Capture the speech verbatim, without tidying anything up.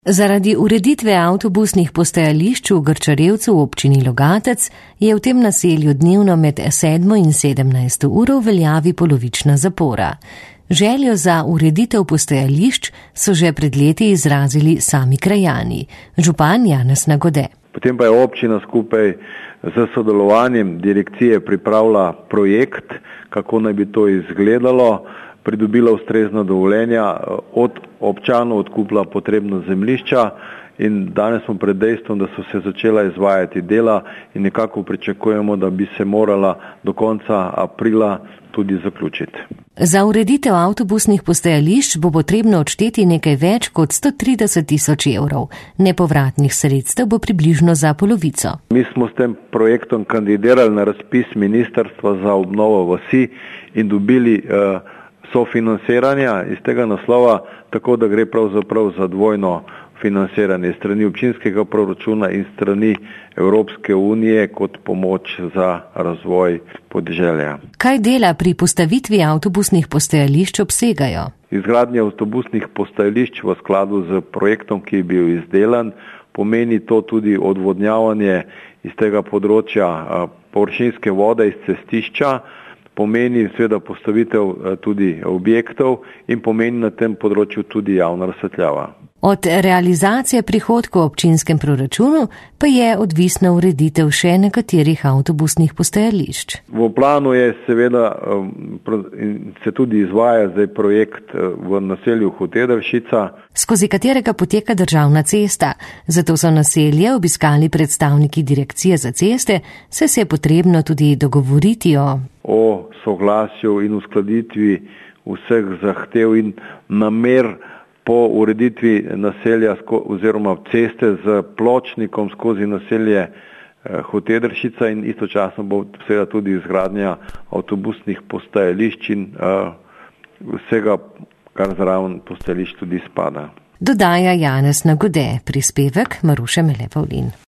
Zaradi ureditve avtobusnih postajališč v Grčarevcu v občini Logatec je v tem naselju dnevno med sedmo in sedemnajsto uro v veljavi polovična zapora. Željo za ureditev postajališč so že pred leti izrazili sami krajani. Župan Janez Nagode. Potem pa je občina skupaj z sodelovanjem direkcije pripravila projekt, kako naj bi to izgledalo, pridobila ustrezna dovoljenja, od občanov odkupila potrebna zemljišča in danes smo pred dejstvom, da so se začela izvajati dela in nekako pričakujemo, da bi se morala do konca aprila tudi zaključiti. Za ureditev avtobusnih postajališč bo potrebno odšteti nekaj več kot sto trideset tisoč evrov. Nepovratnih sredstev bo približno za polovico. Mi smo s tem projektom kandidirali na razpis Ministrstva za obnovo vasi in dobili uh, sofinansiranja iz tega naslova, tako da gre pravzaprav za dvojno financiranje strani občinskega proračuna in strani Evropske unije kot pomoč za razvoj podeželja. Kaj dela pri postavitvi avtobusnih postajališč obsegajo? Izgradnja avtobusnih postajališč v skladu z projektom, ki je bil izdelan, pomeni to tudi odvodnjavanje iz tega področja površinske vode iz cestišča, pomeni seveda postavitev tudi objektov in pomeni na tem področju tudi javna razsvetljava. Od realizacije prihodkov v občinskem proračunu pa je odvisna ureditev še nekaterih avtobusnih postajališč. V planu je seveda in se tudi izvaja zdaj projekt v naselju Hotedršica, skozi katerega poteka državna cesta. Zato so naselje obiskali predstavniki Direkcije za ceste, saj se je potrebno tudi dogovoriti o o soglasju in uskladitvi vseh zahtev in namer po ureditvi naselja oziroma ceste z pločnikom skozi naselje Hotedršica in istočasno bo seveda tudi izgradnja avtobusnih postajališč in uh, vsega, kar zraven postajališč tudi spada. Dodaja Janez Nagode, prispevek Maruše Mele Pavlin.